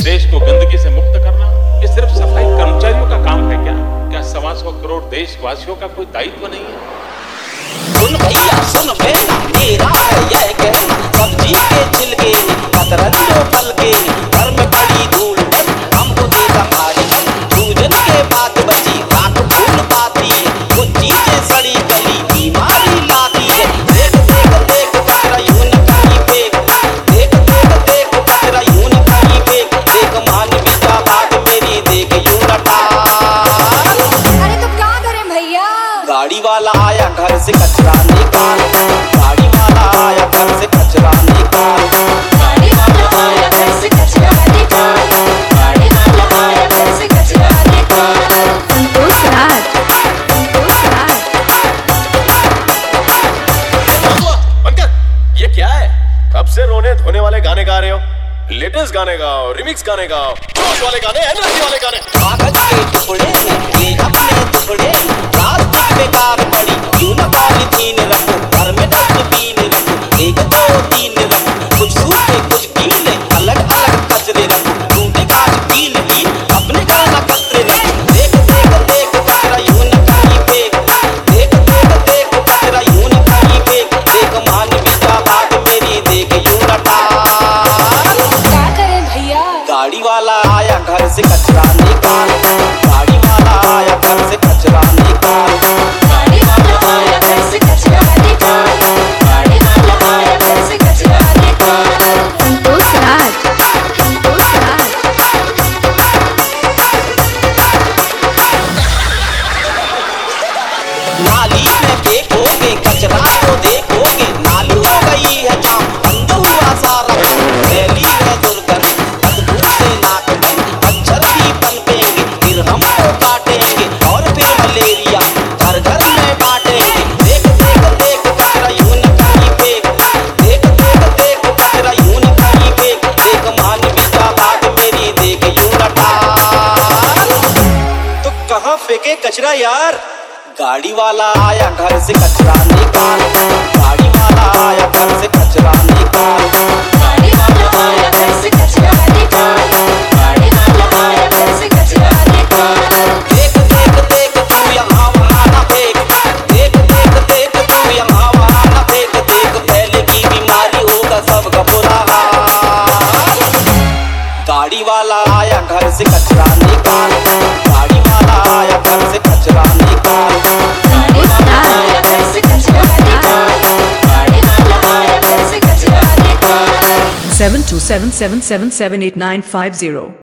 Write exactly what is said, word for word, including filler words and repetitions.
देश को गंदगी से मुक्त करना ये सिर्फ सफाई कर्मचारियों का काम है क्या? क्या सवा सौ करोड़ देशवासियों का कोई दायित्व नहीं है? सुन भैया सुन बेटा, मेरा है यह कहना, सब्जी के छिलके कतरन जो फल के, घर में पड़ी धूल बस हमको दे संभाल, पूजन के बाद बची राख फूल पाती, वो चीजें सड़ी गली बीमारी लाती है। देख देख देख कचरा यूं न कहीं फेंक, देख देख देख कचरा यूं न कहीं फेंक, देख मानवीयता बात मेरी देख यूं रटा। अरे तो क्या करें भैया? गाड़ी वाला आया घर से कचरा निकाल, गाड़ी वाला आया घर से कचरा निकाल, गाड़ी वाला आया घर से कचरा निकाल, गाड़ी वाला आया घर से कचरा निकाल। संतोष राज, संतोष राज। ये क्या है? कब से रोने धोने वाले गाने गा रहे हो? लेटेस्ट गाने गाओ, रिमिक्स गाने गाओ, जोश वाले गाने, एनर्जी वाले गाने। कागज के टुकड़े ये अपने टुकड़े, प्लास्टिक बेकार पड़ी यूं न पॉलीथीन रखो, घर में डस्टबिन रखो, एक दो तीन रखो, कुछ सूखे कुछ गीले अलग अलग कचरे रखो, टूटे कांच कील भी अपने घर न कचरे रखो। देख देख देख कचरा यूं न कहीं फेंक, देख देख देख कचरा यूं न कहीं फेंक, देख मानवीयता बात मेरी देख यूं रटा। क्या करें भैया? गाड़ी वाला आया घर से कचरा निकाल, गाड़ी वाला आया घर से कचरा निकाल, गाड़ी वाला आया घर से कचरा निकाल, गाड़ी वाला आया घर से कचरा निकाल। संतोष राज, संतोष राज। नाली में फेंकोगे कचरा तो देखोगे, नाली हो गई है जाम, बंद हुआ सारा काम, फैली है दुर्गंध बदबू से नाक बंद, मच्छर भी पनपेंगे फिर हमको काटेंगे, और फिर मलेरिया घर घर में बांटेंगे। देख देख देख कचरा यूं न कहीं फेंक, देख देख देख कचरा यूं न कहीं फेंक, देख मानवीयता बात मेरी देख यूं रटा। तो कहाँ फेंके कचरा यार? गाड़ी वाला आया घर से कचरा निकाल, गाड़ी वाला आया घर से कचरा निकाल, गाड़ी वाला आया घर से कचरा निकाल, गाड़ी वाला आया घर से कचरा निकाल। देख देख देख तू यहाँ वहाँ न फेंक, देख देख देख तू यहाँ वहाँ न फेंक, देख फैलेगी बीमारी होगा सबका बुरा हाल। गाड़ी वाला आया घर से कचरा निकाल, गाड़ी वाला आया घर से कचरा निकाल, गाड़ी वाला आया घर से कचरा निकाल, गाड़ी वाला आया घर से कचरा निकाल। seven two seven seven seven seven eight nine five zero